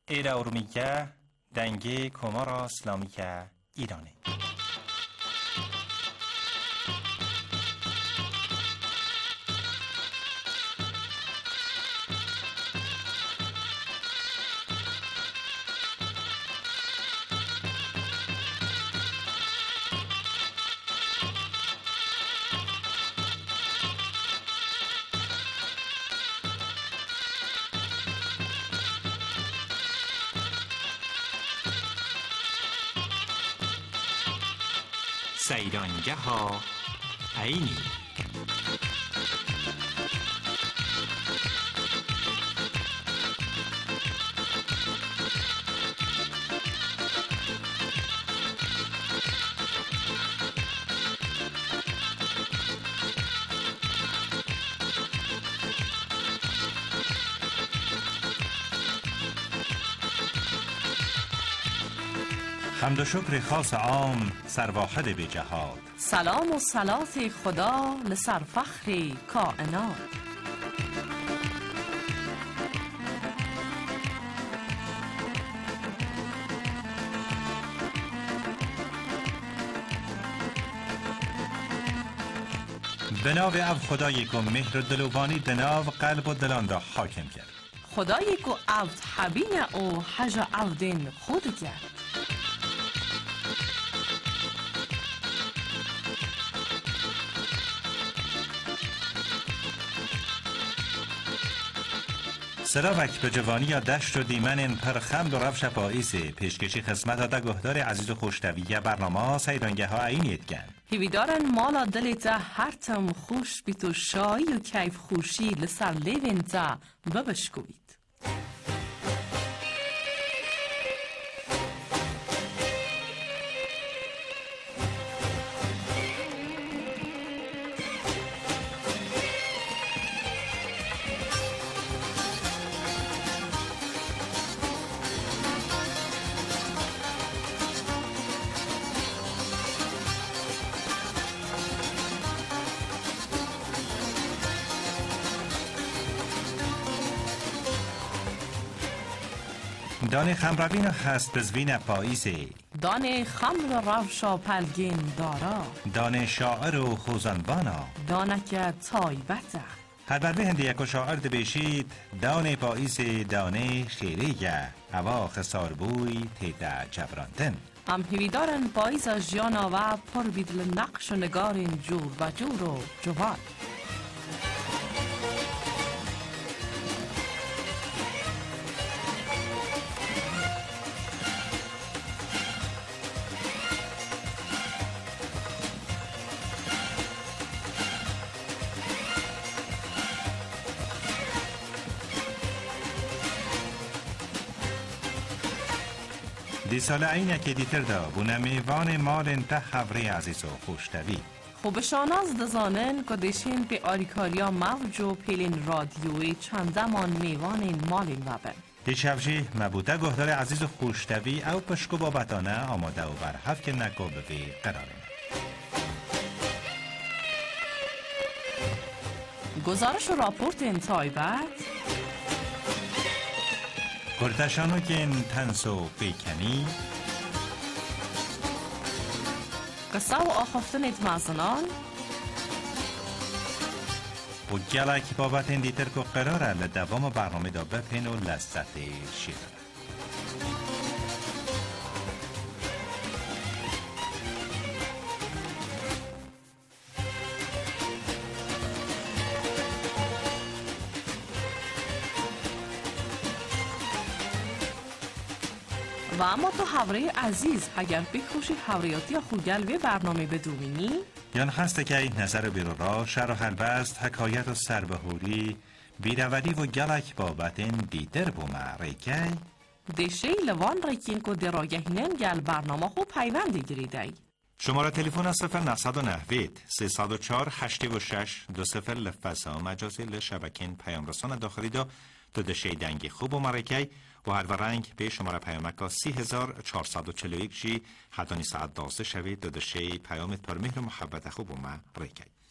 ایرا ارومیگه دنگه کمارا اسلامیکه ایرانه. سیرانگه ها عینی. حمد و شکر خاص عام سرواحد به جهاد. سلام و صلات خدا لسرفخر کائنات. به ناو او خدایی که مهر و دلوبانی دناو قلب و دلان را حاکم کرد. خدایی که عود حبین او حج عودین خود کرد. سراوک به جوانی یا دشت و دیمن پر خمد و روش پاییسه پیشکشی خدمت دا گهدار عزیز و خوشتویه برنامه سیرانگه ها عینیت گن. هیویدارن مالا دلیتا هر تم خوش بیت و شایی و کیف خوشی لسر لیوین تا ببشکوید. دانه خمروین هست بزوین پاییزه. دانه خمر روشا پلگین دارا. دانه شاعر و خوزنبانا. دانه که تایبته. هر بر به هنده یک شاعر بشید دانه پاییزه دانه خیریه هوا خسار بوی تیده جبراندن. هم هیویدارن پاییز جانا و پر بیدل نقش و نگارین جور و جور و جوان. دی سال اینه که دیتر دا بونه میوان مال انته حوری عزیز و خوشتوی. خوب شاناز دزانن که دیشین به آریکاریا موج و پیلین رادیوی چندمان میوان مالین وبن. دی شفجی مبوده گهدار عزیز و خوشتوی او پشکو بابتانه آماده و برحف که نکو بوی قراره. گزارش و راپورت انتای بعد گردشانو که این تنس و بیکنی قصه و آخفتن اتمازنان و گلک بابت این دیتر که قراره لدوام برنامه دا بپین و لذت شیره. و اما تو حوره عزیز اگر بکوشی حوریاتی یا خوگل به برنامه بدومینی یان هسته که این نظر بیرو را شر و حلبست حکایت و سربهوری بیروری و گلک بابت این دیتر بومه ریکی دیشه لوان ریکین که دراگهینن گل برنامه خو پیوندی گریده. شماره تلفن 0990 304 86 20 لفظا مجازی لشبکین پیام رسان داخلی دا تو دشه دنگی خوب و مرکی و هر ورنگ به شماره پیامک 3441 جی حدانی ساعت 12 شوید دو دشه پیامت پر مهر و محبت خوب و مرکی.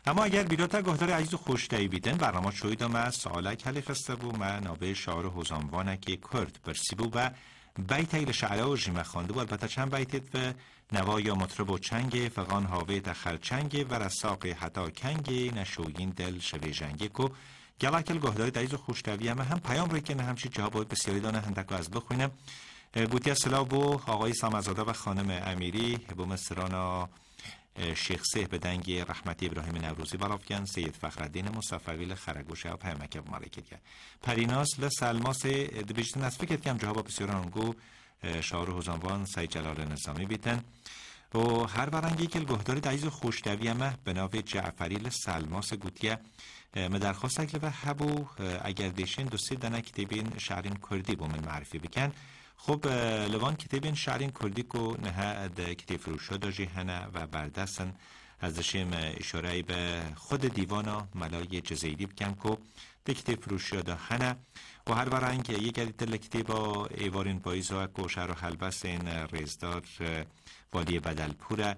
اما اگر بیداتا گهدار عزیز خوشتایی بیدن برنامه شوید ما سوالک حلی خسته بو ما نابه شعر حوزانوانه که کرد برسی بو و بیتی لشعره و جیمه خانده بو. البته چند بیتید و نوا یا مطرب و چنگ فغان هاوه تخل چنگ و رساق حتا کنگ نشوگین دل شوی جنگی کو گلاکل گهداری عزیز خوشتایی هم پیام ریکنه همچی جواب بسیاری دانه هندکو از بخوینم. گوتی سلام بو آقای سامزاده و خانم امیری بو مصرانا شیخ سه بدنگ رحمتی ابراهیم نوروزی ولافگن سید فخرالدین مصفوی خرگوش و پیامک مارکت پریناس لسلماس دبیجت نصفه کت کم جواب بسیاران گو شعر حوزانوان سید جلال نظامی بیتن و هر ورنگی که گهداری عزیز خوشتوی همه به ناو جعفری لسلماس گوتیه مدرخواست اکل و هبو اگر دیشین دو سه دنه کتابین شعرین کردی بو من معرفی بکن. خب لوان کتابین شعرین کردی کو نه کتاب فروشا داجی هنه و بردستن از دشیم اشاره به خود دیوانا ملای جزیری بکن کو ده کتاب فروشا دا هنه و هر ورنگ یک دل کتابا ایوارین پاییزا کو شعر و حلبس این ریزدار والی بدلپوره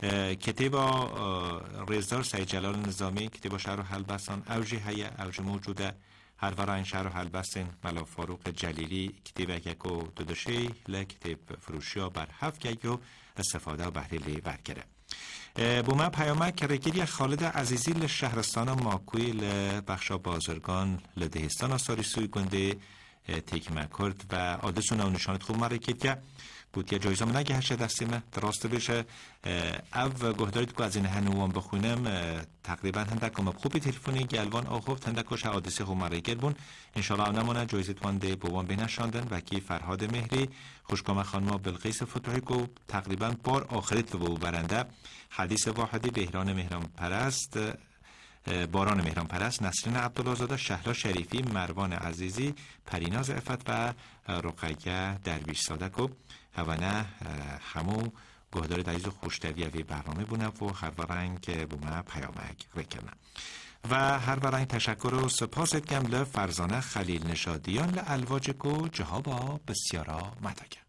کتابا ریزدار سید جلال نظامی کتابا شعر و حلبسان اوجی هیا اوج موجوده هر ورنگ شعر و حلبسن ملا فاروق جلیلی کتابه که کو دودشی لکتاب فروشیا بر هفت که یو استفاده و بحریلی ورکره. بو ما پیامک کرگیری خالد عزیزی لشهرستان ماکوی لبخشا بازرگان لدهستان آساری سوی گنده تیکمه کرد و آدرسون و نشانت خوب مرکت که بود یه جایزه من اگه هشه دستیمه دراسته بشه او گهدارید که از این هنوان بخونم تقریبا هندکم خوبی تلفونی گلوان آخوفت هندکش حادثه خوب مرکت بون انشاءالله اونمونه جایزه توانده بوان بینشاندن و کی فرهاد مهری خوشکام خانما بلقیس فتوحی کو تقریبا بار آخریت بو برنده حدیث واحدی بهران مهران پرست باران مهران پرست نسرین عبداللهزاده شهلا شریفی مروان عزیزی پریناز عفت و رقیه درویش صادق و هوانه همو گهدار عزیز خوشتویه برنامه بونه و هر ورنگ بومه پیامک رکنه و هر ورنگ تشکر و سپاس اتگم لفرزانه خلیل نشادیان لالواج کو جهابا بسیارا مدکه.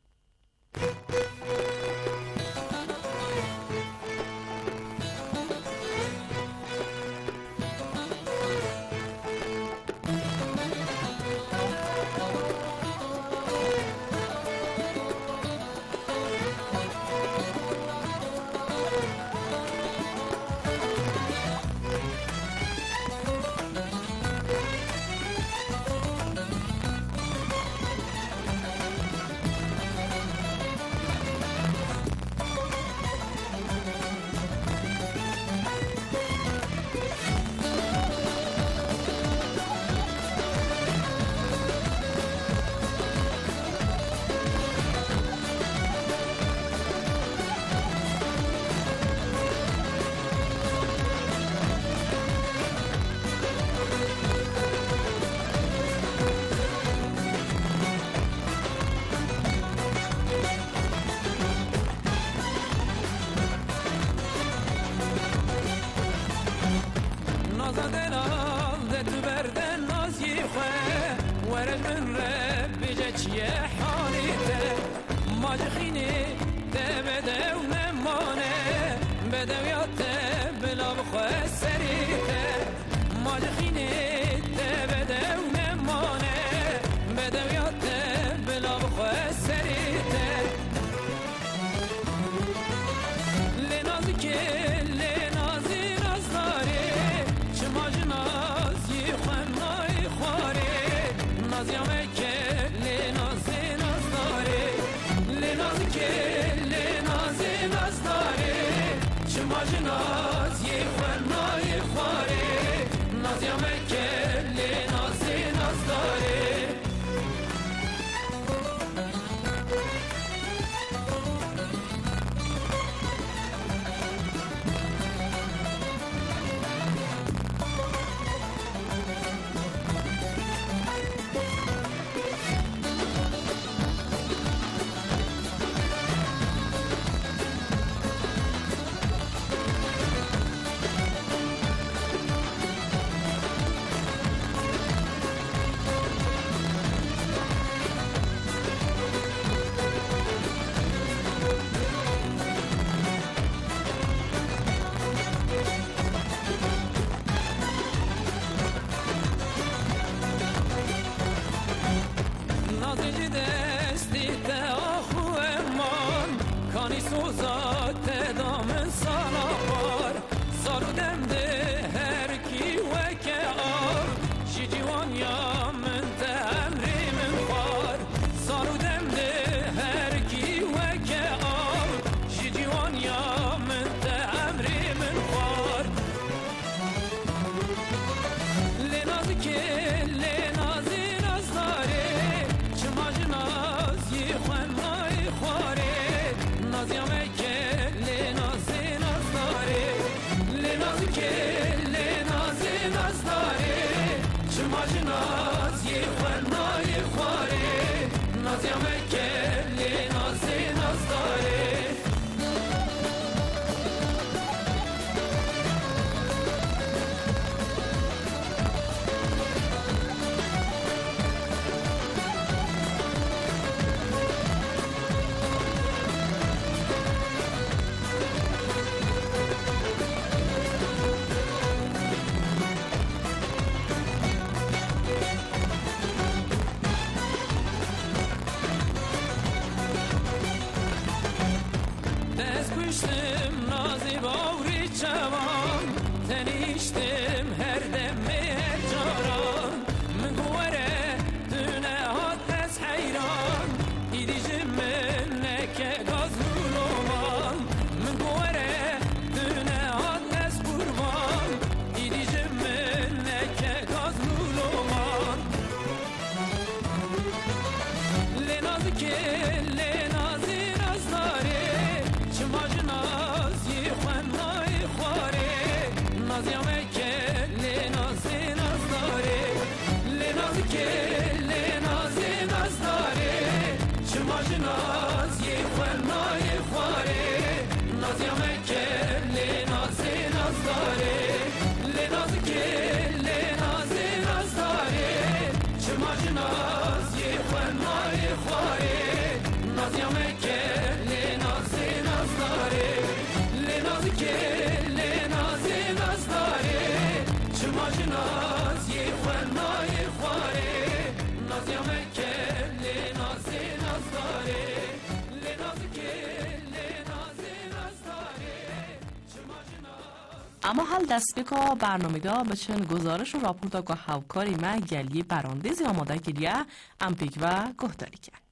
اما حال دست بکا برنامه دا بچن گزارش و راپورتا که هاوکاری ما گلی براندازی آماده گلیه امپیک و گهداری کرد.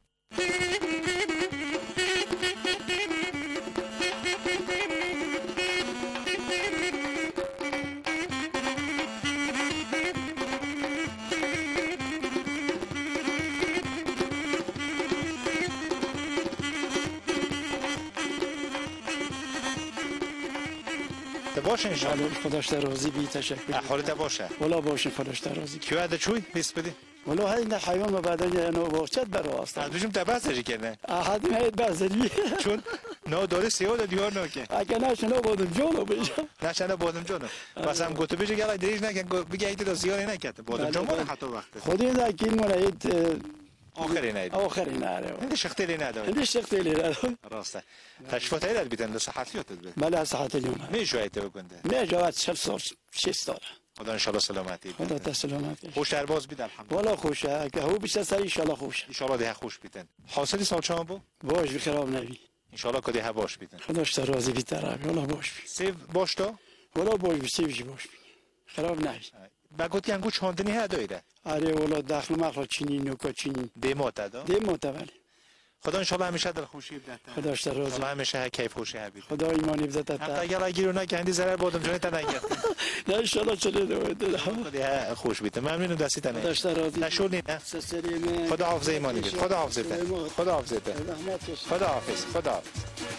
باشه انشالله. خداش در راضی بی تشکر. احوالت باشه. والا باشه خداش در راضی. کیو عده چوی بیس بدی؟ والا هی نه حیوان و بعدن نو وقت برا است. دوشم تبعثی کنه. احد هی بعضی. چون نو داره سیاه دیوار نکه. اگه نشنا بودم جونو بیش. نشنا بودم جونو. بس هم گوتو بیش گلا دیش نکن بگی ایت دو سیاه نکرد. بودم جون مال حتی وقت. خودی نه کی مونه ایت. آخری نه. آخری نه. این شختیلی نداره. این شختیلی نداره. راسته. تشفیات هایی بیتن دو صحتیات داد. بله صحت لیوم. میشوید تو بکنده. میجواد 6 سال. خدا ان شاء الله سلامتی. خدا سلامتی. خوش درباز بید الحمدلله. والا خوشه. که هو بیشتر سری ان شاء الله خوش. ان شاء الله ده خوش بیتن. حاصلی سال چند بو؟ باش بخراب نبی. ان شاء الله کدی ها باش بیتن. خداش در راضی بیتره. والا باش. سیو باش تو؟ والا باش سیوش باش. خراب نبی. بگوتی انگو چاندنی ها دایده. آره والا داخل مخلا چینی نوکا چینی. دیمات دا؟ دیمات ولی. خدا ان شاء الله همیشه دل خوشی بدت. خداش در راضی. خدا همیشه کیف خوشی هبید. خدا ایمانی بدت. حتی اگر اگیرو نکندی ضرر بودم جونت نگیرد. نه ان شاء الله چلی دوید. خدا خوش بیت. ممنونم دستی تنه. خداش در راضی. نشونی نه. خدا حافظ ایمانی بید. خدا حافظ بید. خدا حافظ بید. خدا حافظ. خدا حافظ.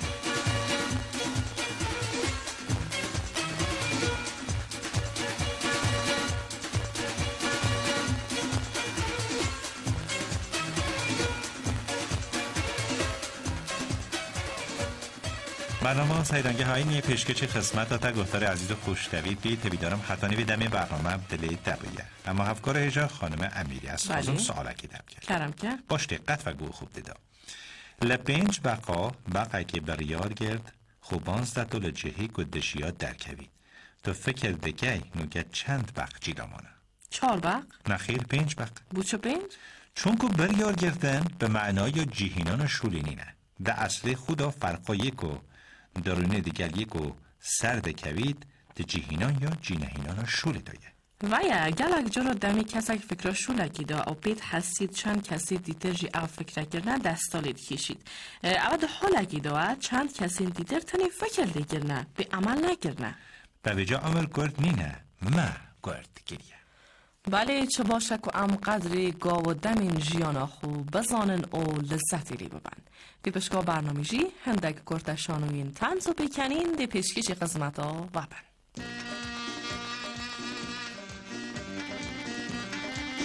برنامه سایرانگه های نیه پیشکش خدمت تا گفتار عزیز و خوشتوید بید تبیدارم حتی نویدم برنامه دلی دبویه اما هفکار هجا خانم امیری از خازم سوالکی دم کرد باش دقت و گو خوب دیدم لپنج بقا که بریار گرد خوبانز دا دول جهی گدشیات درکوید تو فکر دگی نوگه چند بق جیلامانه 4 بق؟ نخیر 5 بق بوچه 5؟ چون که بریار گردن به معنای جیهینان شولینینه ده اصل خدا فرقا یکو درونه دیگر یکو سرد کوید ده جیهینان یا جینهینان شولی دایه ویا گلک جرا دمی کسک فکر شولکی دا او پیت حسید چند کسی دیتر جی او فکر گرنه دستالی کشید اول حالکی دا چند کسی دیتر تنی فکر دیگرنه به عمل نگرنه به بجا عمل گرد نینه ما گرد گریه بله چه باشه که ام قدری گاو و دمین جیانا خوب بزانن او لذتی لی ببن دی پشکا برنامه جی هندک گرتشانوین تنز و بکنین دی پشکش قسمتا و بن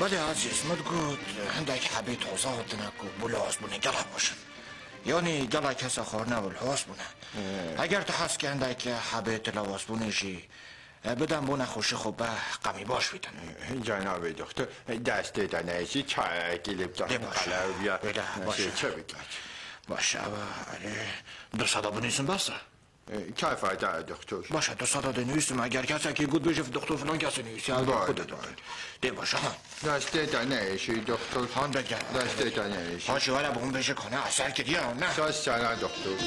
ولی عزیز مدگود هندک حبیت حوزا دنکو بولاز بونه گلا باشن یعنی گلا کسا خور نول حوز بونه اگر تو هست که هندک حبیت لواز بونه شی بدن بونه خوشی خوب قمی باش بیدن. جناب دکتر دسته دنیشی چای گلیب داشت قلبیا باشه چه بگید باشه دو صدا بنویسم بسه که فایده دکتر باشه دو صدا دنویسم اگر کسی که گود بشه دکتر فلان کسی نویسی خودت ده باشه دسته دنیشی دکتر هان بگه دسته دنیشی هاشی ولی بون بشه کنه اثر کردی یا نه ساز سنه دکتر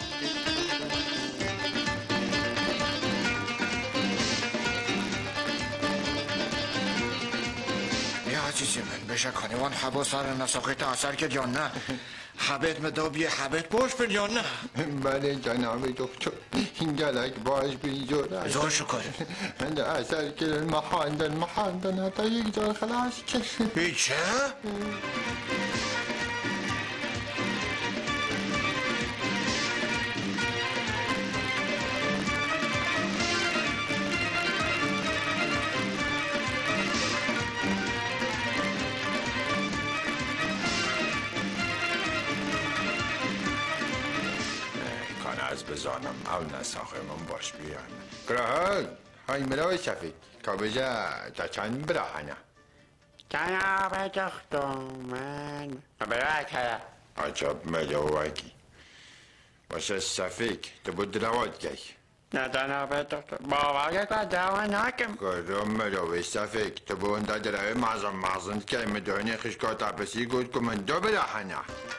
عزیزی من بشه کنی وان حبا سر نساقیت اثر کرد یا نه حبت مدابی حبت باش بین یا نه بله جناب دکتر این گلک باش بیجور زور شکر من اثر کرد محاندن حتی یک جا خلاص کشید بیچه؟ از بزانم او نساخه من باش بیان گراهل های ملاوی شفید که بجا تا چند براهنه جناب دکتر من برای که عجب ملاوکی باشه صفیک تو بود رواد گی نه جناب دکتر باوری که دوا نکم گرم ملاوی صفیک تو بود دروی مازن که مدهنی خشکات عبسی گود که من دو براهنه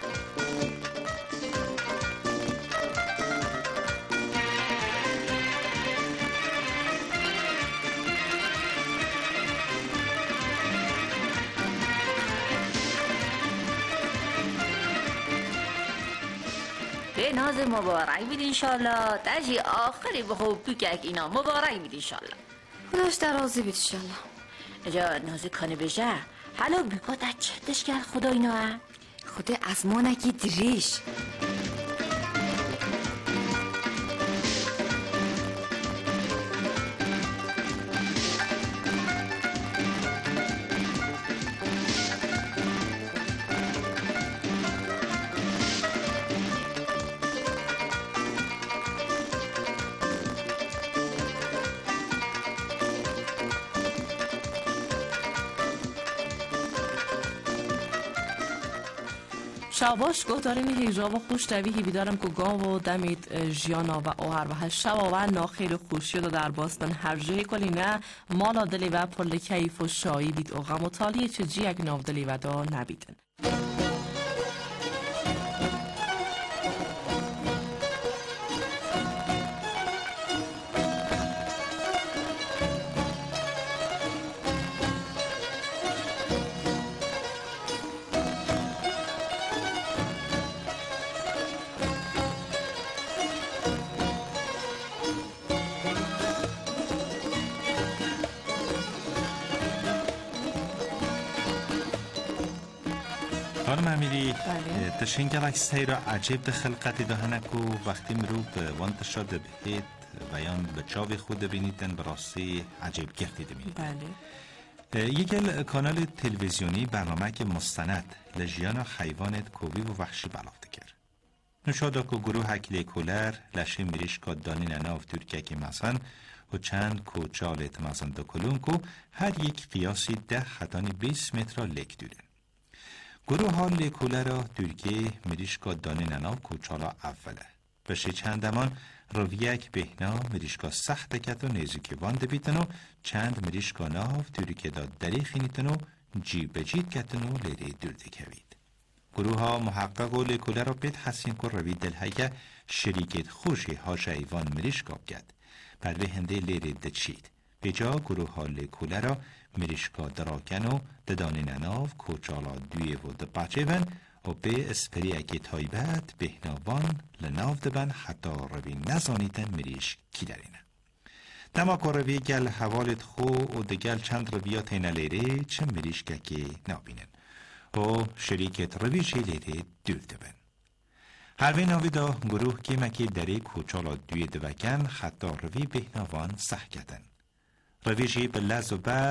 به ناز مبارک بید انشالله تجی آخری به خوب بگه اینا مبارک بید انشالله خودش درازی بید انشالله اجا نازی کنه بشه حالا بگاه در چردش کرد خدا اینا خدا از ما نگی دریش شاباش گو داریم هیجاب و خوش دوی بیدارم که گاو و دمید جیانا و اوهر و هشتوا و ناخیر خوشی رو در باستن هر جایی کلی نه مالا دلی و پل کیف و شایی بید و غم و تالیه چه جی اگ ناو دلی و دا نبیدن خانم امیری تشین گلکس های را عجیب ده خلقتی دهنکو وقتی مرو به وانت شده بهید و یا به چاوی خود بینیدن براستی عجیب گردی دمید بله یکل کانال تلویزیونی برنامه که مستند لجیان حیوانت کوبی و وحشی بلافته کرد نشادا که گروه هکلی کولر لشه میریش که دانی نناف ترکیه که مثلا و چند کوچالت مزن دو کلون که هر یک قیاسی 10 حتانی 20 متر لک دورن گروه ها لیکوله را ترکیه مریشکا دانی نناو کوچالا اوله بشه چندمان رویک بهنا مریشکا سخت کت و نیزوکی وانده بیتن و چند مریشکا ناو ترکیه دا دریخی نیتن و جیب جید کتن و لیره درده کوید گروه ها محقق و لیکوله را بید حسین که روی دلهایه شریکت خوشی هاش ایوان مریشکا بگد بر به هنده لیره دچید به جا گروه ها لیکوله را مریشکا دراکن و ددانی نناف کوچالا دوی و دپاچه بن و به اسپری اکی تایبت بهناوان لناف دبن حتی روی نزانیتن مریش کی دارینه دماغ روی گل حوالت خو و دگل چند رویات نلیره چه مریشکا که نابینن و شریکت رویش لیره دور دبن هروی ناوی دا گروه که مکی دری کوچالا دوی دوکن حتی روی بهناوان سح کدن رویشی به لز و بز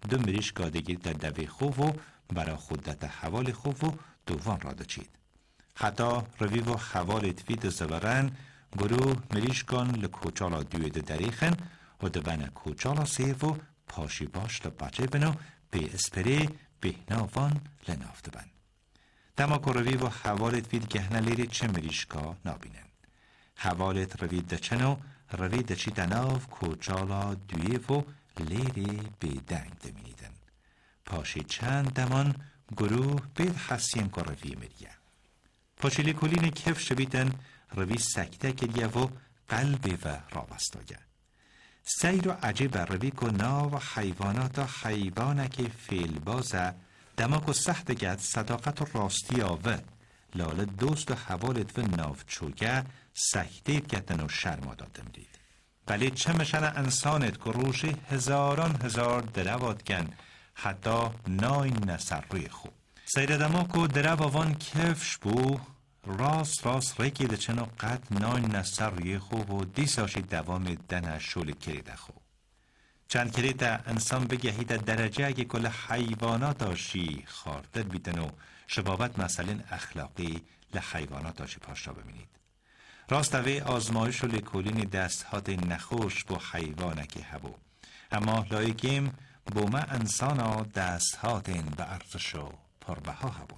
دو مریش گادگیر در دوی خوب و برا خود در حوال خوب و دوان را دچید. حتی روی و حوال تفید زبرن گروه مریش کن لکوچالا دوید دریخن و دبن کوچالا سیف و پاشی باش لبچه بنو به اسپری بهناوان لنافت بن. دماک روی و حوالت وید گهنه لیری چه مریشکا نابینن. حوالت روی دچنو روی دچی دناف کوچالا دویه و لیری به دنگ دمینیدن. پاشی چند دمان گروه بید حسین که روی مریه. پاشیلی کلین کف شبیدن روی سکته کریه و قلب و رابستاگه. سیر و عجیب روی که ناو حیوانات حیوانه که فیل بازه دماغ و سخت گد صداقت و راستی آوه لاله دوست و حوالت و ناف چوگه سکتیت گتن و شرما دادم دید. ولی چه مشن انسانت که روشی هزاران هزار درواد گن حتی نای نسر روی خوب. سیر دماغ و درو آوان کفش بو راست ریکی چنو قد نای نسر روی خوب و دیساشی دوام دنه شول کریده خوب. چند کریده انسان بگهید درجه اگه کل حیوانات آشی خاردر بیدن و شبابت مثلا اخلاقی لحیوانات آشی پاشا ببینید. راست اوی آزمایش و لکولین دست هات نخوش با حیوانه که هبو. اما لایگیم با ما انسان ها دست هات به ارزش و پربها هبون.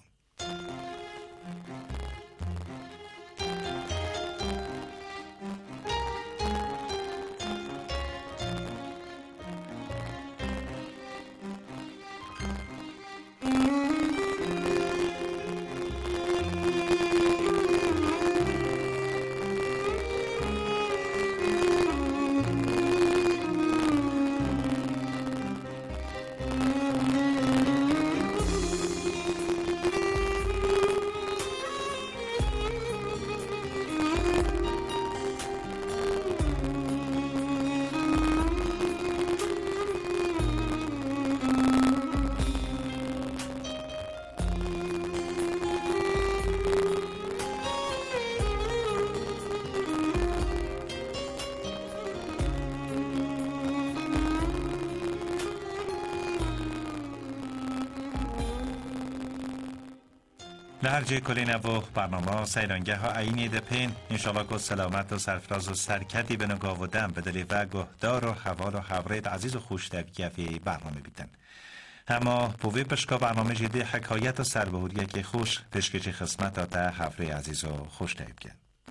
لهرجه کلین و برنامه سیرانگه ها عینی دپین انشالله که سلامت و سرفراز و سرکتی به نگاه و دم بدلی و گهدار و حوال و حورید عزیز و خوش تبگیفی برنامه بیتن. اما بوی پشکا برنامه جدی حکایت و سربهوریه که خوش پشکچی خسمت آتا حفره عزیز و خوش تبگیفی.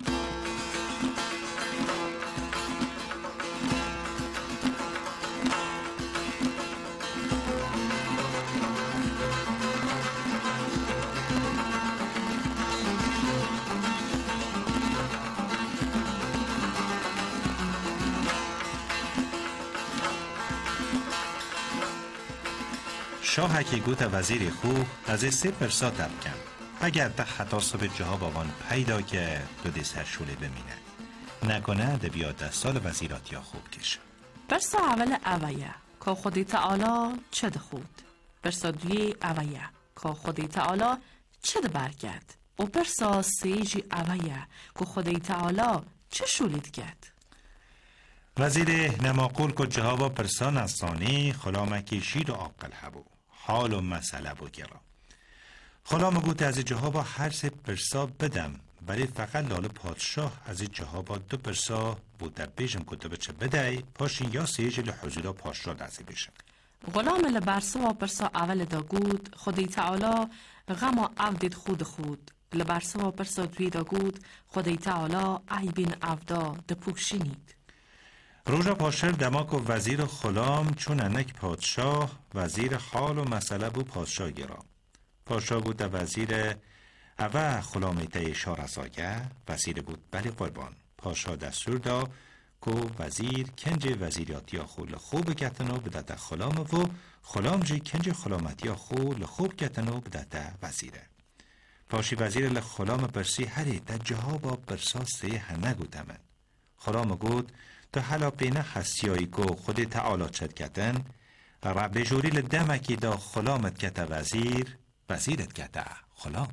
شاه که گوت وزیر خوب از 3 پرسا تب کن اگر ده حتی صبح جهاب آوان پیدا که دو دی سر شوله بمینه نکنه ده بیاد ده سال وزیرات یا خوب کشه. برسا اول اویه که خودی تعالی چه ده خود، برسا دوی اویه که خودی تعالی چه ده برگرد و برسا سیجی اویه که خودی تعالی چه شولید گرد. وزیر نماقول که جهابا پرسان استانی خلامکی شید و عاقل هبو حال و مسئله بو گرا. خلام گوت از جهابا هر 3 پرسا بدم ولی فقط لاله پادشاه از جهابا 2 پرسا بوده بیشم کده بچه بدهی پاشین یا سیج لحضورا پاشا دزی بیشم. غلام لبرسا و پرسا اول دا گود خودی تعالی غم و عودید خود لبرسا و پرسا دوی دا گود خودی تعالی عیبین عودا دپوکشینید. روژا پاشر دماک و وزیر و خلام چون انک پادشاه وزیر حال و مسئله بو پادشاه گرا. پادشاه بود در وزیر اوه خلامی تا شارزاگه وزیر بود بلی قربان. پادشاه دستور دا که وزیر کنج وزیریاتی خول خوب گتنو بدت خلام و خلام جی کنج خلامتی خول خوب گتنو بدت وزیره. پاشی وزیر لخلام برسی هری تا جهابا برسا سه هنگو دمن. خلام گود تو حالا بینه حسیایی که خود تعالی چد کتن را بجوری لدمکی دا خلامت کتا وزیرت کتا خلام.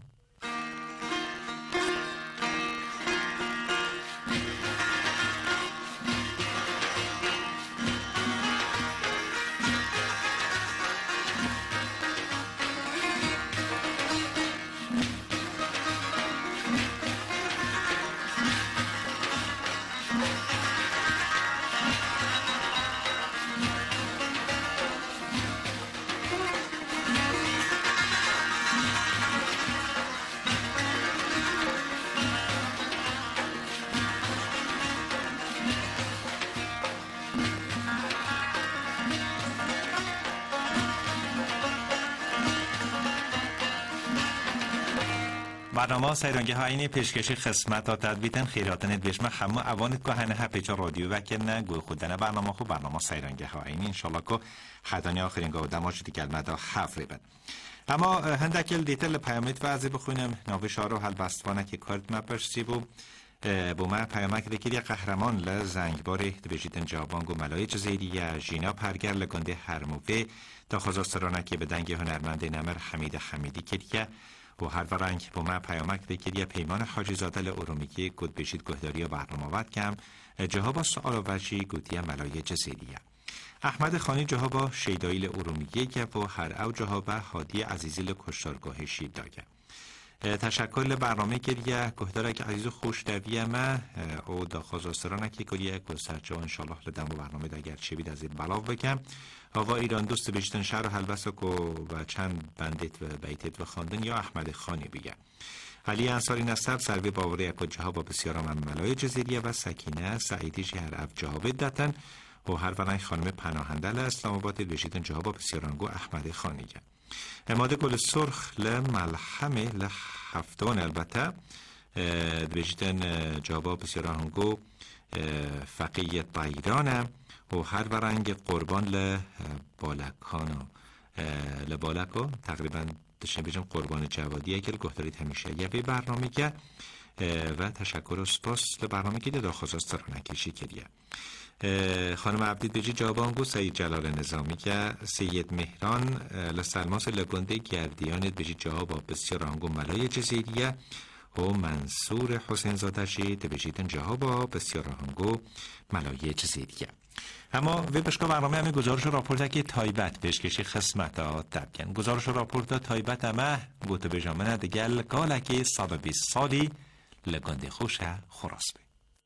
برنامه سیرانگه ها اینی پیشکشی خدمت و تدبیتن خیراتن بیشمه همه اوانت که هنه پیچ رادیو وکرنه گوی خودنه برنامه خو برنامه سیرانگه ها اینی انشالله که خدانی آخرین گاه دماش دی کلمه دا حفری بد. اما هندکل دیتل پیامت وعظی بخونم نوشارو حل بستوانه که کارت مپرسی بو ما پیامک دکیری قهرمان لزنگباره دبیجیتن جوابانگو ملای جزیریه ژینا پرگر لگنده هرموه تا خزاسترانه که به دنگ هنرمند نمر حمید حمیدی کریه و هر ورنگ بو ما پیامک دکیری پیمان حاجی زاده لأرومیکی گود بشید گهداری برنامه وقت کم جهابا سؤال و وجی گودیه ملای جزیریه احمد خانی جهابا شیدایی لأرومیکی و هر او جهابا هادی عزیزی لکشتارگاه شیداگه تشکر برنامه کریه گهداره که عزیز خوش دویه ما او دا خزاسترانه که کریه گسترچه و انشالله لدم و برنامه دا گرچه بید از این بلاو بکم آوا ایران دوست بیشتن شهر و حلبسه و چند بندیت و بیتیت و خواندن یا احمد خانی بیگه علی انصاری نصب سروی باوره اکو جهاب بسیارم ملای جزیریه و سکینه سعیدی شهر اف جهابت داتن و هر ورنگ خانم پناهنده لاسلام آباد بیشتن جهاب بسیارانگو احمد خانیگه اماده گل سرخ لملحمه لحفتان البته دویجتن جواب بسیارانگو فقیت بایرانه و هر ورنگ قربان لبالکانو لبالکو تقریبا داشتن بیجم قربان جوادیه که گفتارید همیشه یه به برنامه که و تشکر و سپاس لبرنامه که دا خواست رانه کشی کریه خانم عبدید بجی جوابانگو سید جلال نظامی که سید مهران لسلماس لگنده گردیانت بجی جواب بسیارانگو ملای جزیریه و منصور حسین زادشی بجیتن جواب بسیارانگو ملای جزیریه اما وی بشکا برنامه همه گزارش و راپورت که تایبت بشکشی خسمت ها تبکن گزارش و راپورت تایبت همه گوته بجامنه دگل گالکی 120 سالی لگنده خوش خراس بی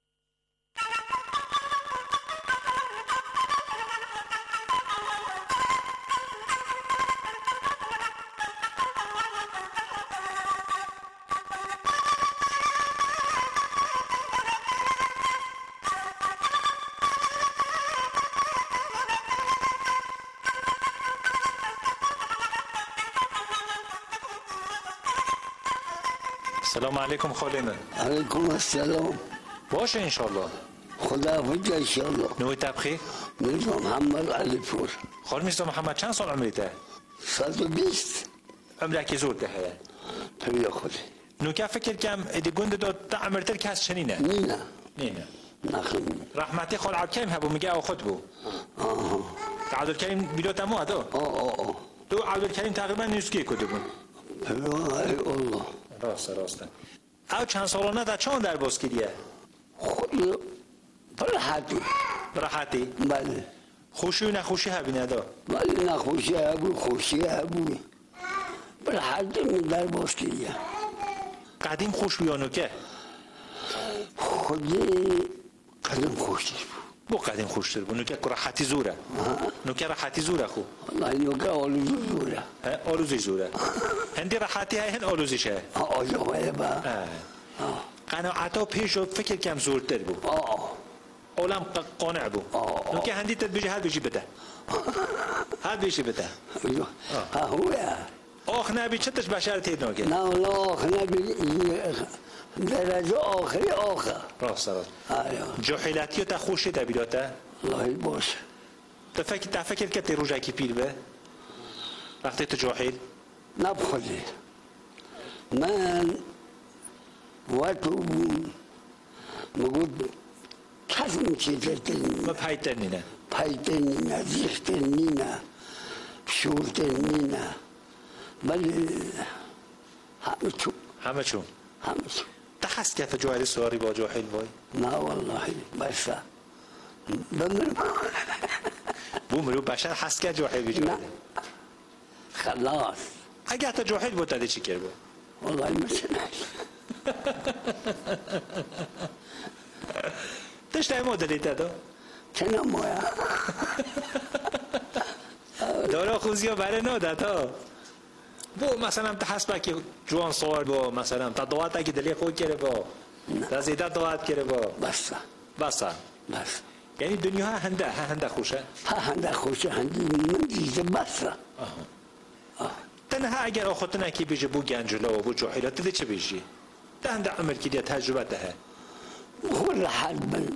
سلام علیکم خاله من. علیکم السلام. باشه انشالله. خدا حافظ انشالله. نوی تبخیر؟ میرزا محمد علی پور. خاله میرزا محمد چند سال عمریته؟ 120. عمره که زود دهه؟ پویا خودی. نو که فکر کم ادی گنده داد تا عمرتر کس چنینه؟ نه. نه. نخیر. رحمتی خال عبدالکریم هبو میگه او خود بو. عبدالکریم بیدات امو هدو؟ تو عبدالکریم تقریبا نیسکی کده بون؟ پویا ای الله. راسته او چند سالانه در چند در باز کریه؟ خود براحتی؟ بله خوشی و نخوشی هبینه دا؟ بله نخوشی هبو خوشی هبو براحتی می در باز کریه قدیم خوش بیانو که؟ خودی قدیم خوشتر بو قدیم خوشتر بو نوکه راحتی زوره نوکه راحتی زوره خو والله نوکه آلوزی زوره آلوزی زوره هندی راحتی های هند آلوزیش های آجامه با قناعتا پیش و فکر کم زورتر بو اولم قانع بو نوکه هندی تد بیجی هر بیجی بده هر بیجی بده هوه آخ نبی چتش بشر تید نوکه نه والله آخ نبی درجه آخری آخر راست جاحلتی تا خوشی دبیراته الله باشه تفکر که تی روژه کی پیر به وقتی تو جاحل نبخلی من وقتو مگود کس میچیزه ما پیتر نینه زیختر نینه شورتر نینه ولی همه چون تحس که جوهری سواری با جاحل بای؟ نه والله بسه بومرو بشر حس که جاحل بی جاحل خلاص اگه حتی جاحل بود داده چی کرد؟ والله مثل تشتای مدلی دادا؟ چنه مویا دارا خوزی ها بره نادتا بو مثلا تحسبه که جوان سوار با مثلا تا دوات اگه دلی خود کرده با تا زیده دوات کرده با بس یعنی دنیا هنده خوشه هنده خوشه هنده من دیزه بس تنها اگر آخوتنا کی بیجه بو گنجلا و بو جوحیلا تده چه بیجی؟ ده عمل که دیت تجربه ده بخور حد بن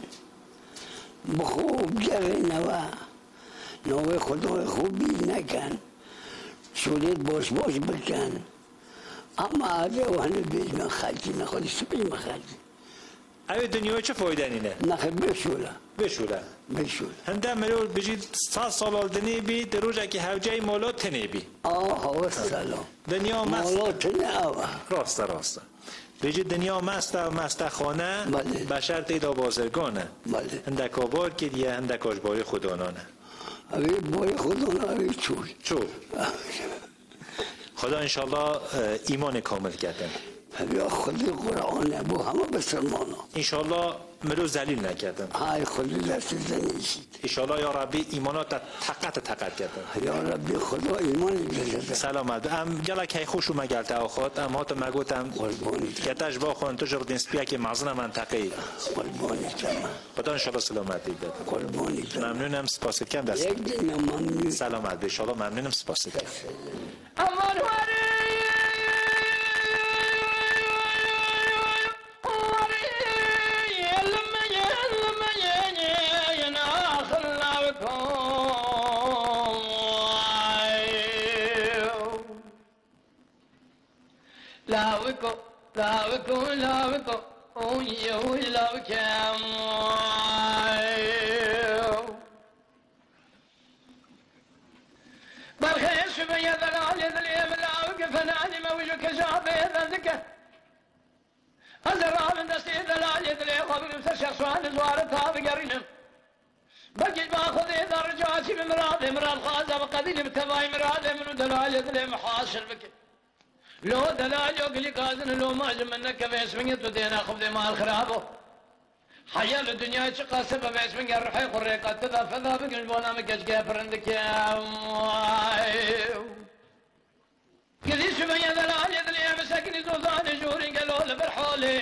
بخوب جوه نوه خدای خوبی نکن شولید باش بکن اما آده و هنه بیج من خلچی نخوادی سبیج من خلچی اوی دنیا چه فایده نینه؟ نخیر بشوله هنده مرول بجید 100 سال آلدنی بی در روز اکی هوجه مولا تنه بی آه سلام دنیا مست مولا تنه راسته بجید دنیا مست خانه بشر تیدا بازرگانه هندک آبار که دیگه هندک آجباری خدانانه اوی بای خدانه اوی چول خدا انشالله ایمان کامل کردن یا خودی قرآن بو همه بسرمانا انشالله مرو زلیل نکردن های خودی دست زنیشید انشالله یا ربی ایمانات تقت کردن یا ربی خدا ایمان جزده سلامت ام گلا کی خوشو مگلت آخات ام هات مگوتم کتاش با خون تو جردین سپیا که مغزن منطقه قربانی تمام خدا انشالله سلامتی بده قربانی تمام ممنونم سپاس کم دست یک دین ممنون سلامت ان شاء الله ممنونم سپاس کم امان لاوكو ويا لاوكام بالخير شبيه ذلال يذليم لاوك فناني ما وجهك جابه ذلك أزرع من دستي ذلال يذلي خبر مسشخصوان زوارتها بقرينم بقيت باخذ إذا رجعتي بمراد خازة وقديني بتباي مراد منو دلال يذلي محاصر بك لو دلال يوكلي قازن لو ما جمنك باسمك تدينا خبز مال خرابه حيا الدنيا قاسب باسمك الرحي قريقة تذا فذا بقل بونا مكشكا فرندك يا قدي شبيا دلال يدلي مسكني زوزان جوري قالوا لبرحولي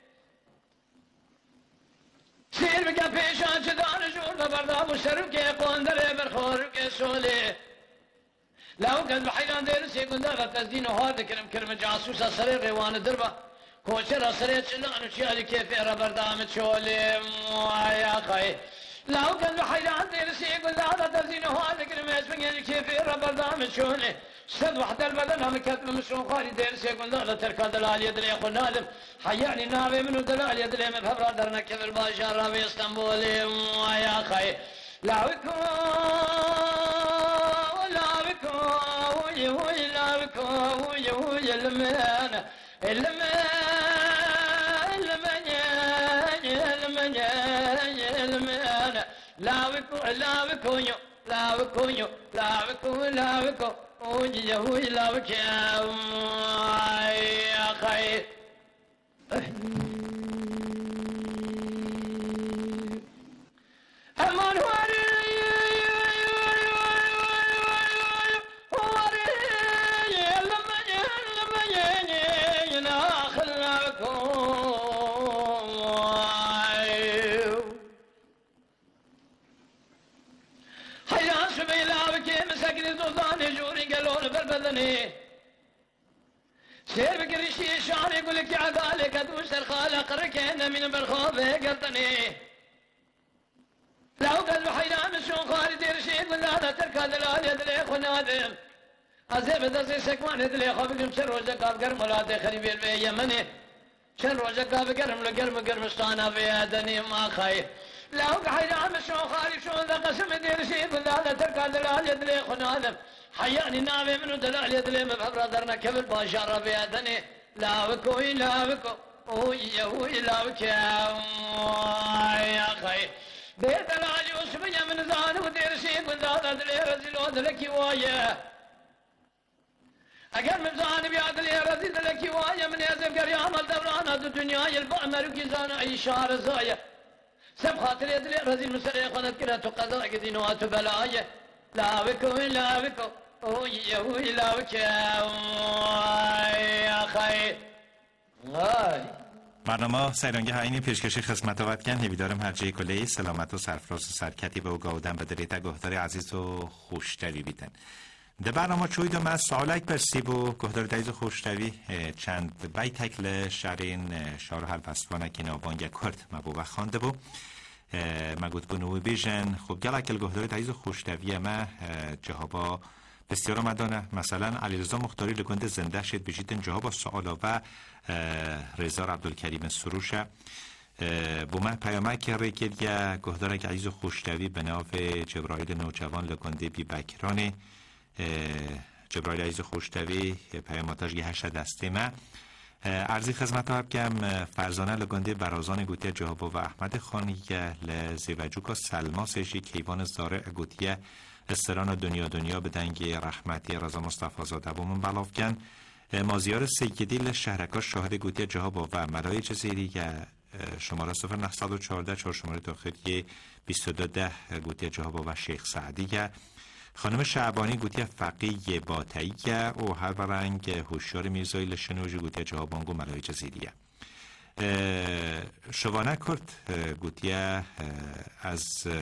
سير بقى بيشان شدان جور ببردام وشرب كي قوندر برخور كي سولي لو قد بحيلان دير سيكون دغه تزدين هذا كلمه جاسوسه صرير ريوان دربه كوشر صريت شلون شيالي كيف را بردام تشولي يا خي لو قد بحيلان دير سيكون دغه تزدين هذا كلمه اسمه كيف را بردام تشولي سد وحده البدن هم كتب مشون خالي دير سيكون دغه ترك دلال يدري قنالم حياني نابي منو دلال يدري من فبرا درنا كيف الباشا رابي اسطنبولي يا خي لو سير بقريشي شعر يقول لك يا عقالك ادوس الخالق ركينا من بالخوف قلطني لو قال حيران شون خالد يرشيد ولا لا ترك هذا لا يدري خنادم ازيب دزي سكوان يدري خبرهم شر وجهك قرم ولا تخرب اليمني شر وجهك قرم قرم استانا في ادني ما خايف لو حيران شون خالد شون ذا قسم يرشيد ولا لا ترك هذا لا يدري خنادم حياني نابي منو دلال يدلي مبهبرا درنا كبل باشار بيادني لاوكو لاوك يا خي بيت العلي وسمي من زان ودير سيد من زان دلي رزل ودلكي وايا اگر من زان بيادلي رزل دلكي وايا من يزم قريام الدوران هذا الدنيا يلبع ملوكي زان اي شعر زايا سب خاطر يدلي رزل مسرع خلت كرة قضاء قدينوات بلايا لاوكو لاوك يا خي برنامه سیرانگه هاینی پیشکشی خدمت واتکن هیویدارم هر جای کلی سلامت و سرفراز و سرکتی به او گاودن به دریتا گهدار عزیز و خوشتری بیتن ده برنامه چوی دو من سالک برسی بو گهدار دیز خوشتوی چند بیتک لشرین شار هر پسوانه که نابانگ کرد مبو بخانده بو مگود بنوی بیژن خب گلکل گهدار دیز خوشتوی ما جهابا بسیار آمدانه مثلا علیرضا مختاری لگند زنده شد بجیدن جهابا سوالا و رضا عبدالکریم سروشه بو من پیامک ریکید یا گهدارک عزیز خوشتوی به ناو جبرائیل نوجوان لگنده بی بکرانه جبرائیل عزیز خوشتوی پیاماتش یه 8 دسته ما ارزی خدمت ها کم فرزانه لگنده برازان گوتیه جهابا و احمد خانیه لزیوجوکا سلما سیشی کیوان زارع گوتیه استران دنیا به دنگ رحمتی رضا مصطفی زاده بومن بلاف کن مازیار سیدی لشهرکا شاهد گوتیه جهابا و ملای جزیری که شماره 0914 4 شماره داخلی 2210 گوتیه جهابا و شیخ سعدیه خانم شعبانی گوتیه فقیه باتاییه و هر برنگ هوشیار میرزایی لشنوژی گوتیه جهابانگو ملای جزیریه شوانه کرد گوتیه از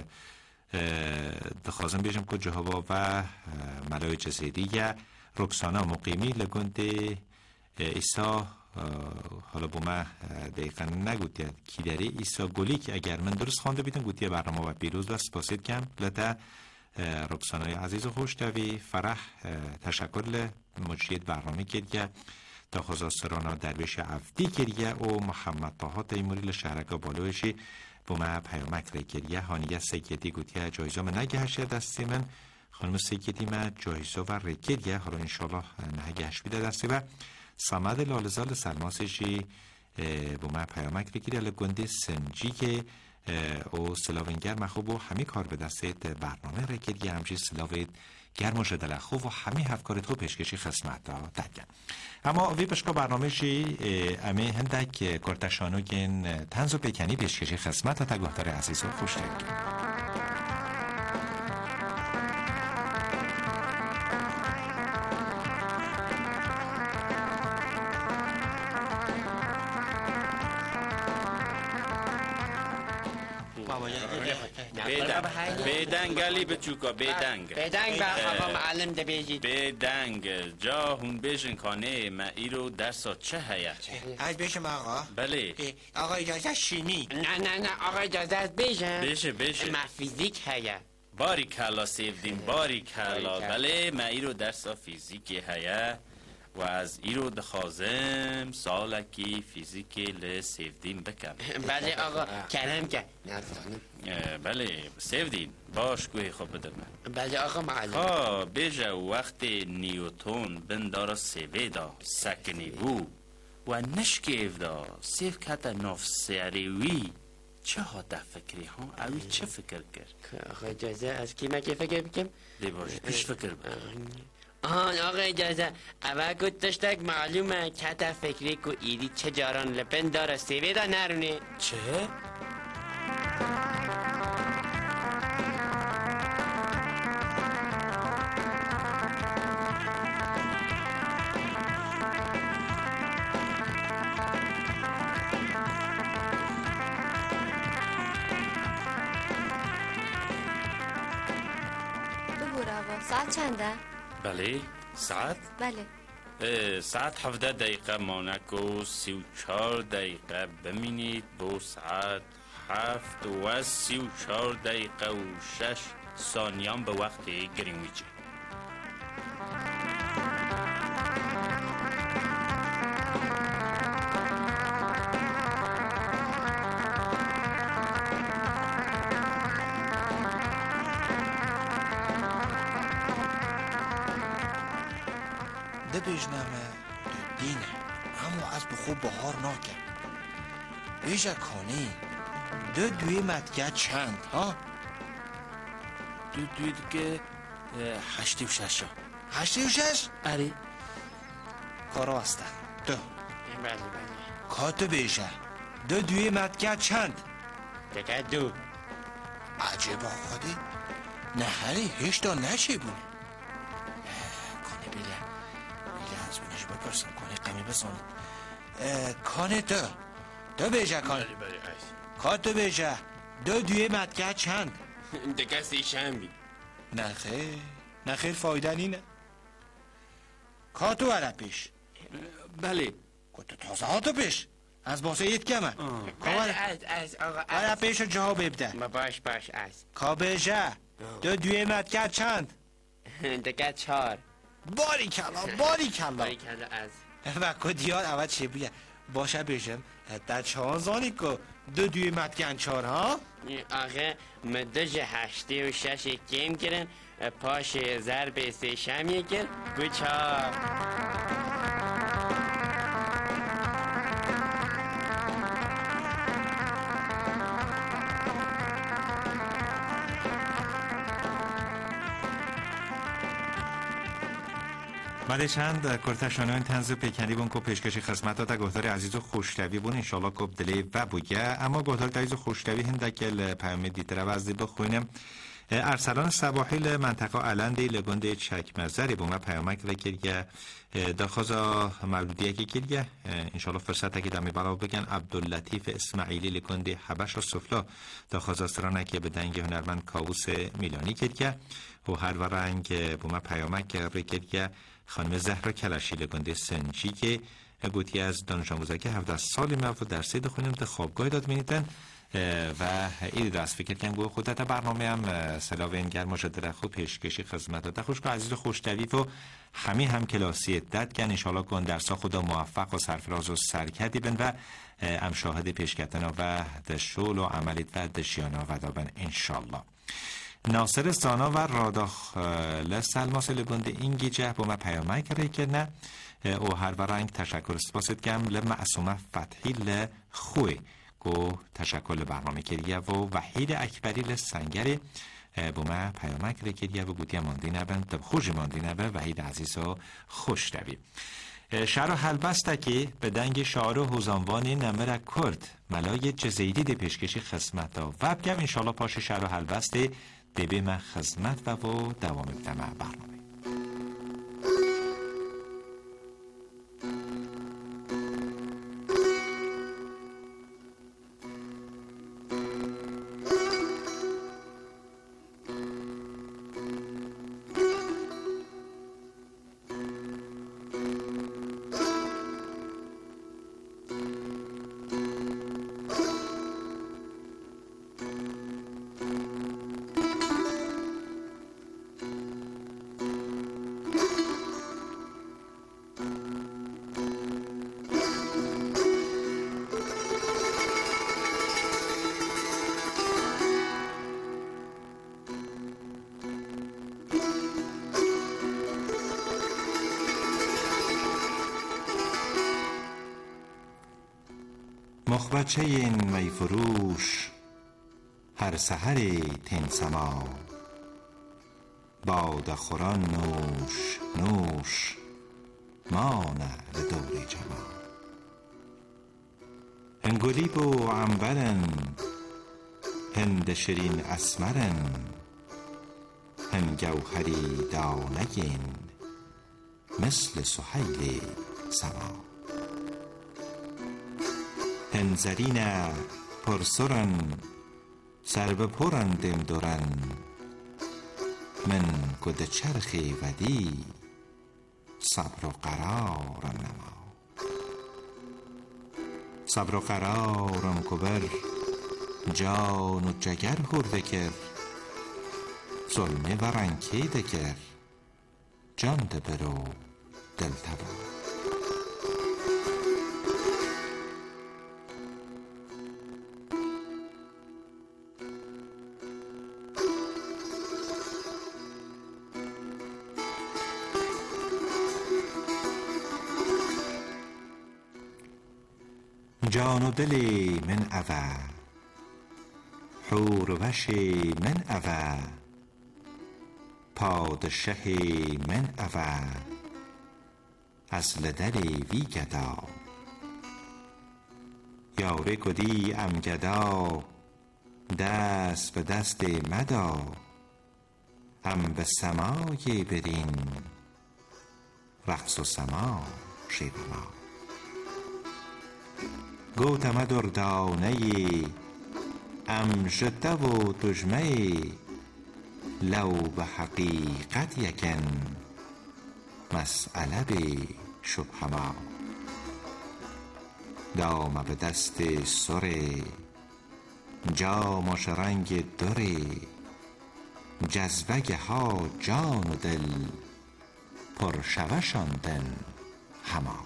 دخوازم بیشم که جهابا و ملای جزیریه رکسانا مقیمی لگند ایسا حالا با ما دقیقا نگوتیه کی داره ایسا گلی که اگر من درست خوانده بیدن گوتیه برنامه و پیروز و سپاسید کم لده رکسانای عزیز و خوشتوی فرح تشکر مجید برنامه کردیه تا خزاسترانا درویش عفدی کردیه و محمد طاها تیموری لشهرکا بالوشی با ما پیامک ری کردیه هانیه سیکیدی گوتیه جایزه من نگه هشیه دستی من خانم سیکیدی من جایزه و ری کردیه حالا انشالله نگه هش بیده دستی و سمد لالزال سلماسشی با ما پیامک ری کردیه لگنده سنجی که او سلاوینگر مخوب و همی کار به دستت برنامه ریکید یه همچی سلاوید گرم و جدل خوب و همی هفکارت خوب پیشکشی خسمت دادگن اما وی پشکا برنامه شی امی هندک کرتشانو گین تنز و پیکنی پیشکشی خسمت تا گهدار عزیز و خوش دارگن بدنگلی بچوکا بدنگ آقا معلم ده بیجید بدنگ جا هون بیشن کانه ما ایرو درسا چه هیا از بیشم آقا بله آقا اجازه شیمی نه آقا اجازه از بیشم بیشه ما فیزیک هیا باری کلا سیفدین باری کلا بله ما ایرو درسا فیزیکی هیا و از ایرو دخوازم سالکی فیزیکی لسیفدین بکم بله آقا کرم که بله سیفدین باش گوی خوب بدر من بله آقا معلم بیجا وقت نیوتون بندارا سیویدا سکنی بو و نشکیف دا سیف کتا نف سیاریوی چه ها دا فکری ها اوی چه فکر کرد آقا اجازه از کی ما که فکر بکم دی باش پیش فکر بکم آقا اجازه اول گوت داشتک معلومه که تا فکری که ایدی چه جاران لپن داره سیویدا نرونه چه؟ بگو ساعت چنده؟ بله ساعت؟ بله ساعت 17 دقیقه مانکو 34 دقیقه بمینید بو ساعت 7 و 34 دقیقه و 6 ثانیان به وقت گرینویچ ده بیجنامه دینه اما از بخوب بهار ناکه بیجه کانی دوی مدگه چند ها؟ دوی دیگه 8 و 6 8 و 6؟ اره کارا هسته دو بله کاتو بیجه دوی مدگه چند؟ دیگه 2 عجب آخوادی نه هری هشتا نشه بونه کانه بیله از بینش بپرسم کانه قمی بساند کانه دو بیجه کانه کاتو بیجه دوی مدگه چند؟ دیگه 3 شنبی نه خیر فایده نینه کاتو هر پیش بله کتو تازه ها تو پیش از باسه ایت کمه از آقا هر پیش جواب ببده باش از کابجه دو دوی مدکت چند دکت 4 باری کلا از و کدیار اول چه بگه باشه بیشم در چهان زانی که دو دوی مدکن 4 ها آقا مدج 8 و 6 کم کرن پاش ضرب 3 شمی کر گو 4 بعد چند کرتشانان تنز پیکنی بون که پیشکشی خدمت داده گهدار عزیز و خوشتوی بون انشالله که بدلی و بوگه اما گهدار عزیز و خوشتوی هنده که پیام دیتره وزدی بخوینم ارسلان سواحل منطقه علندی لگنده چکمزری بومه پیامک رکرگه داخوزا مولودیه که کرگه انشالله فرصت که دمی براو بگن عبداللطیف اسماعیلی لگنده حبش و سفلا داخوزا سرانه که به دنگ هنرمند کاووس میلانی کرگه و هر ورنگ بومه پیامک رکرگه خانم زهرا کلشی لگنده سنجی که گوتی از دانش آموزه 17 سالی و درسی دخونیم ده خوابگاه داد مینیدن و ایدی دست فکر کن گوه خودت برنامه هم سلاو انگر مجدد خوب پیشکشی خدمت داده خوشگاه عزیز و خوشتویف و هم کلاسی داد کن انشالله کن درسا خدا موفق و سرفراز و سرکردی بن و امشاهد پیشکتنا و دشول و عملیت و دشیانا و دابن انشالله ناصر سانا و راداخل سلماس لگنده اینگی جه با پیامک ری کنه او هر ورنگ تشکر سپاست گم لمعصومه فتحی لخوی گو تشکر برنامه کریه و وحید اکبری لسنگری با ما پیامک ری کریه و گوتی ماندی نبن دب خوشی ماندی نبن وحید عزیز و خوش دوی شعر و حلبسته که به دنگ شعر و حوزانوانی نمره کرد ملای جزیری ده پیشکشی خدمت ها و بگم انشالله پاش شعر و حلبسته دبی من خدمت و دوام بدم برنامه مخبچه این می فروش هر سحری تین سما باد خوران نوش نوش مانه دوری جما هنگولیب و عنبرن هند شیرین اسمرن هن گوهری دانگین مثل سهیل سما هنزرین پرسرن سر به پرن دم دورن من گد چرخی ودی صبر و قرارم نما صبر و قرارم کبر جان و جگر هرده کر ظلمه و رنکی دکر جان دبرو دل تبا جان و دلی من اوه حور وشی من اوه پادشهی من اوه اصل دلی وی گدا یاره کدی ام گدا دست به دست مدا ام به سمای برین رقص و سما شیوما گوتم دردانهی ام شده و تجمهی لو به حقیقت یکن مسئله به شبهما دام به دست سره جامش رنگ دره جذبه ها جان و دل پرشوشاندن هما.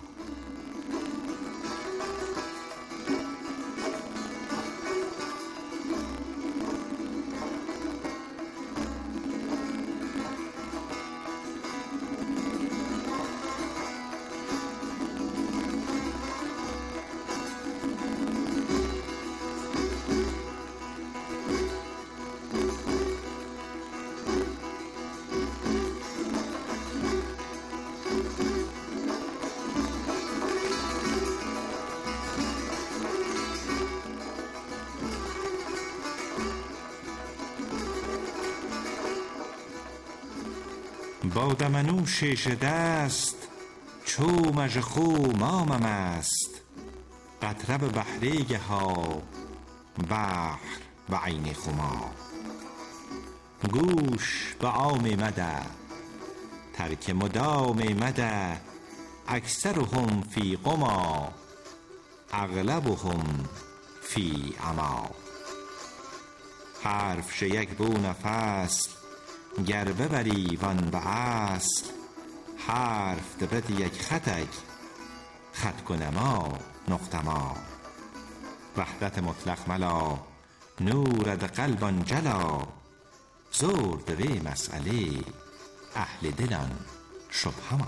با دمنوش دست چومش خو مامم است قطره به بحریه ها بحر به عین خما گوش به عام مده ترک مدام مده اکثرهم فی قما اغلبهم فی عما حرف شه یک بو نفس گر ببری وان به اصل حرف دبد یک خطک خط کنما نقطما وحدت مطلق ملا نورد قلبان جلا زور دوی مسئله اهل دلان شبهما.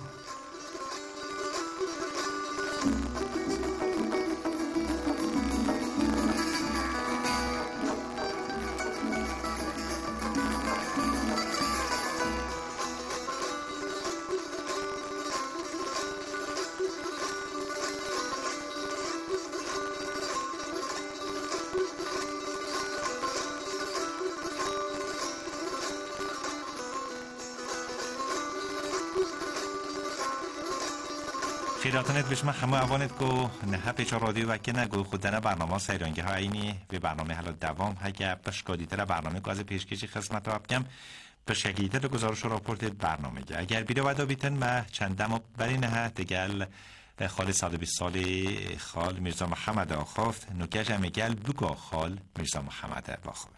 خیراتانت بشما همه اوانت گو نه پیچا رادیو و که نگو خودنه برنامه سیرانگی ها اینی به برنامه حالا دوام هگه بشکادیتر برنامه که از پیشکشی خدمت رو بگم بشکلیتر گزارش و راپورت برنامه گه اگر بیرو ودا بیتن ما چندم بری نه دگل خال 120 سالی خال میرزا محمد آخافت نوکه جمعگل بگو خال میرزا محمد باخوه.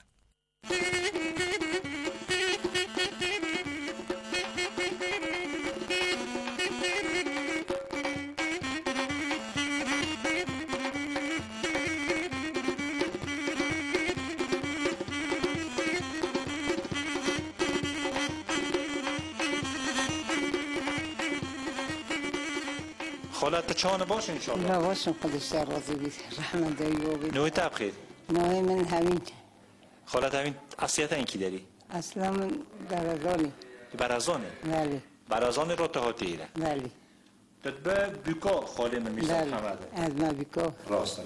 خالت چان باش انشالله. لا باشم خودش در راضی بید رحمت دایی بید. نوی تب خیر؟ نوی من همین. خالت همین اصلیت این کی داری؟ اصلا من برازانی. برازانه؟ بله. برازانه رو تهاتی ایره؟ بله. به بیکا خاله من میرزا محمده؟ از ما بیکا. راست.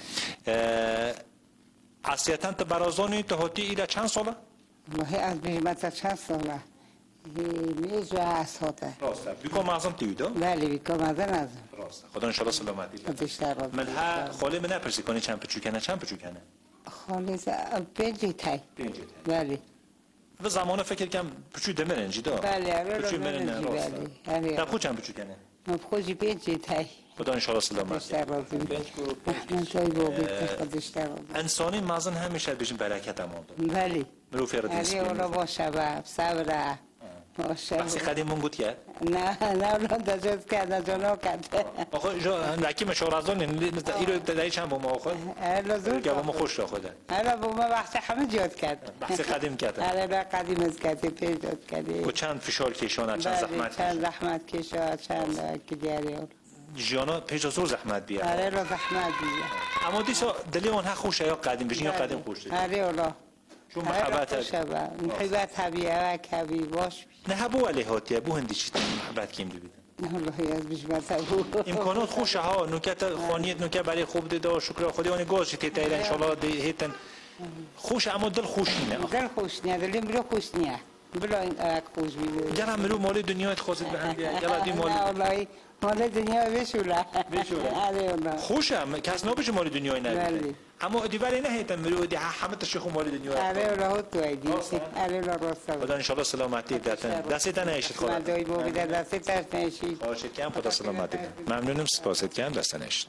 اصلیتا تا برازانی تهاتی ایره چند ساله؟ ماهی از بیشتر چند ساله؟ میز و اساته. راسته. بیکا معظم تیویده؟ بله بیکا معظم ازم. راسته. خدا انشالله سلامتی بده. خودش راضی. من ها خاله من نپرسی کنی چند پچوکنه؟ خاله پنجی تای. بله. و زمانه فکر کم پچو دمرنجی دا. بله. پچو مرنجی بله. تا چند پچوکنه؟ مفخوزی پنجی تای. خدا انشالله سلامتی. انسانی مازن همیشه بهش برکت اماده. بله. مروفی را دیسپین. اولا با شباب صبره. بحثی قدیم من گوت کرد؟ نه دجاز کرد دجانا کرد. آخه جا لکی مشورازون ایرو دایی چند با ما آخه؟ لازم. که با ما خوش را خوده. حالا با ما بحث همه جاد کرد. بحث قدیم کرد. حالا قدیم از کرد پیش داد کرد. و چند فشار کشانه چند زحمت. چند زحمت کشا چند کجاری. جانا پیش زور زحمت بیا. آره را زحمت بیا. اما دیسا دلی آنها خوشه یا قدیم بشین یا قدیم خوشه. آره اولا. چون محبت محبت طبیعه کبی باش. نه بو علی هاتیه بو هندی چیت محبت کیم دیدن. والله از بیشتر بو. امکانات خوشه ها نکات خانیت نکات برای خوب دیده شکر خدا اون گوش تیتایل ان شاء الله هیتن خوش اما دل خوش نه. دل خوش نه دل برو خوش نه. بلا این خوش بیه. جرا مرو مال دنیا خواست به هم بیا. یلا دی مال. والله مال دنیا بشوله خوشم کس نباشه مال دنیای نبیده اما دیوری نه هیتم میرودی همه تشخ مال دنیا خدا انشالله سلامتی دستتان نشید خدا خواهشت کم خدا سلامتی ممنونم سپاست کم دست نشید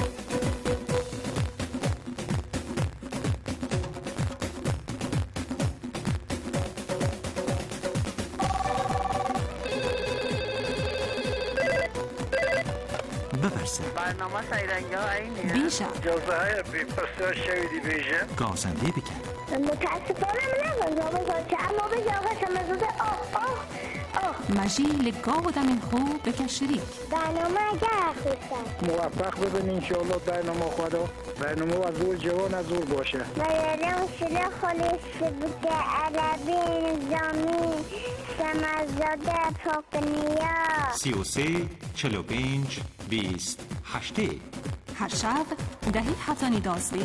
برنامه سیرنگی ها اینه بیشه جلسه های بیپسته شویدی بیشه گازنده بکن متاسفانه نگذار بزاچه اما به آقا شمزوده مجی لگاه و دمین خوب بکش شریک برنامه اگر خوستن موفق ببین انشاءالله برنامه خدا برنامه و زور جوان از زور باشه و یادم شده خلیص بکه عربی نظامی سمزاده پاکنیا 33 45 20 8 هر شب دهی حتانی دازده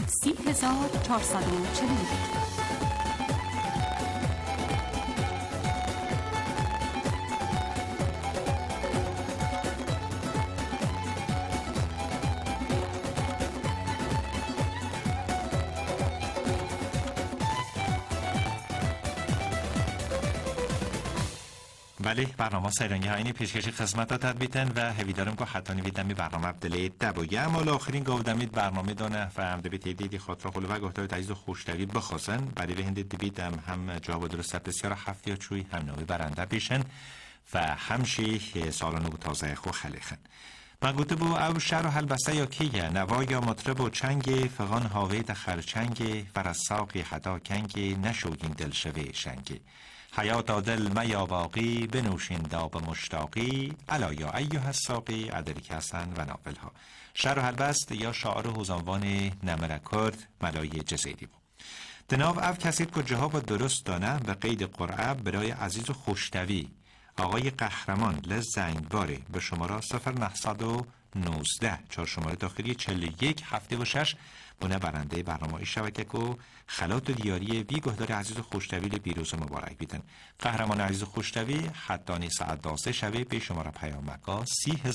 30,440 بله برنامه سیرنگی ها اینی پیشکش خدمت تدبیتن و هویدارم که حتی نویدمی برنامه بدلی دبویه اما آخرین گودمید برنامه دانه و هم دبیت دیدی خود را خلو و گفتای تعیز و خوشتوی بخواستن برای به هندید دبیدم هم جواب درست بسیار هفتی یا چوی هم نوی برنده بیشن و همشی سالانو و تازه خو خلیخن من گوته بو او شهر و حلبسته یا کیه نوا یا مطرب و چنگ فغان هاوید خرچنگ ورساقی حدا کنگ نشوگین دل شوی شنگ حیات دل میا باقی بنوشین داب مشتاقی علا یا ایها الساقی ادریک حسن و ناول ها شعر و حلبست یا شاعر حوزانوان نمره کرد ملای جزیری بود دناو او کسید که جواب درست دانه به قید قرعه برای عزیز و خوشتوی آقای قهرمان لزنگ باره به شماره 0919 چهار شماره داخلی 41 76 بونه برنده برنامه شبکه کو خلات و دیاری وی گهدار عزیز و خوشتوی بیروز مبارک بیدن قهرمان عزیز و خوشتوی حدانی ساعت 12 شبه به شماره پیامکا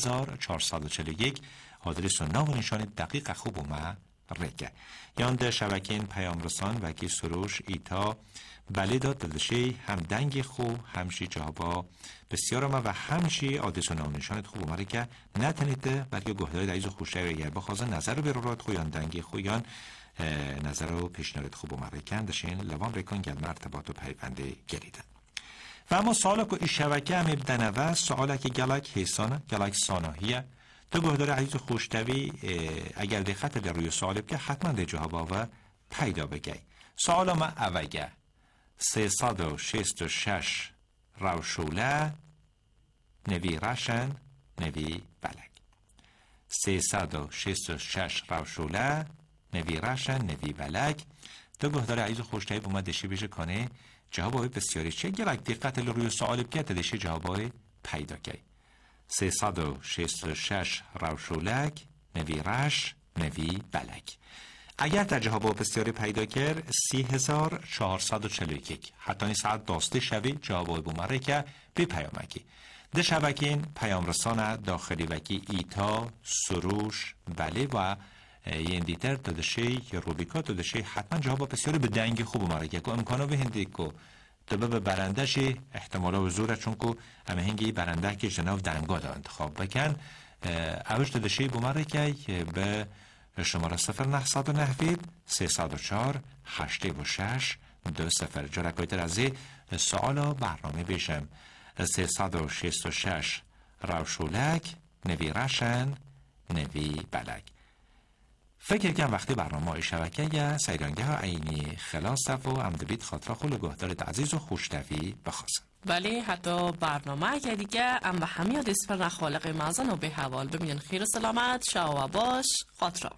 3441 آدرس و نام و نشان دقیق خوب و ما رگه یاند شبکه پیام رسان و کی سروش ایتا بله داد دلشی هم دنگ خو همشی جوابا بسیار ما و همشی آدرس و نام نشانت خوب اومده که نتنیده بلکه گهدار عزیز و خوشتوی اگر بخوازه نظر رو برورات خویان دنگ خویان نظر و پیشنهاد خوب اومده که دشین لوام ریکان گل مرتبات و پیونده گریدن و اما سوالا که این شبکه هم ابدنوه سوالا که گلک حیسانه گلک ساناهیه تو گهدار عزیز و خوشتوی اگر دقت در روی سوال که حتما ده جوابا و پیدا بگی سوالا ما اوگه 366 روشوله نوی رشن نوی بلک 366 روشوله نوی رشن نوی بلک تو گهدار عزیز و خوشتوی بومد دشی بشه کنه جوابای بسیاری چه گلک دقت روی سوال که دشی جوابای پیدا گی 366 روشولک نوی رش نوی بلک اگر در جواب بسیاری پیدا کرد 3441 حتی ساعت داسته شوی جواب بومره که بی پیامکی ده شبکین پیام رسانه داخلی وکی ایتا سروش بله و این دیتر دادشی یا روبیکا دادشی حتما جواب بسیاری به دنگ خوب بومره که امکانو به هندی که تو به برندهشی احتمالا و زوره چون که همه هنگی برنده که جناب دنگا دا انتخاب بکن اوش دادشی بومره که به شماره 0909 304 86 20 جرکایتر از سوالا برنامه بیشم 366 روشولک نوی رشن نوی بلک فکر کنم وقتی برنامه شبکه یا سیرانگه ها اینی خلاص و امدبید خاطره خلو گهدارت عزیز و خوشتوی بخواستن بله حتی برنامه اگه دیگه ام به همه دسپر خالق مازن و به حوال ببینین خیر و سلامت شاو باش خاطره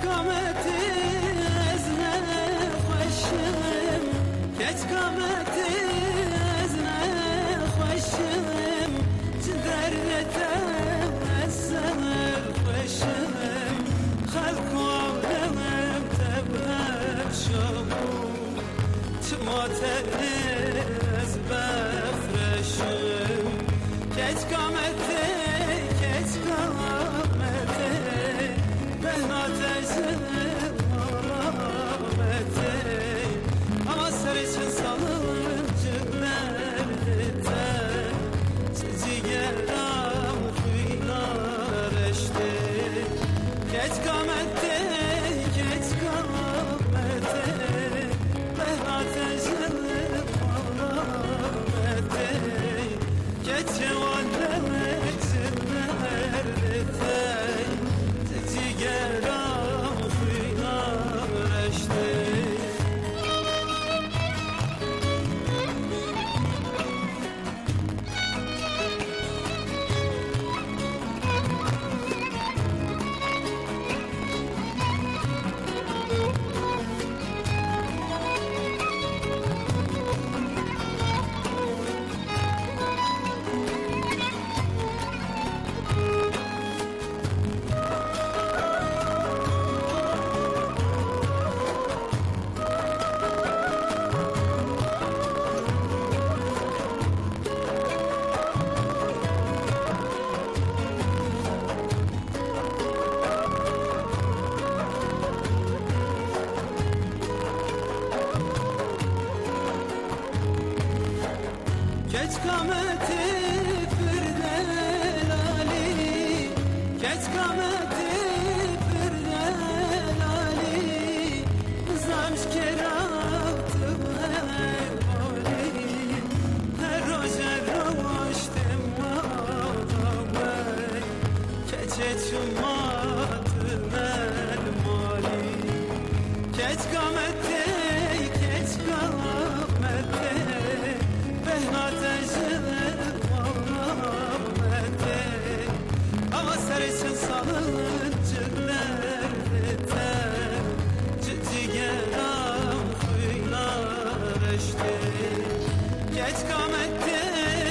Geç kametti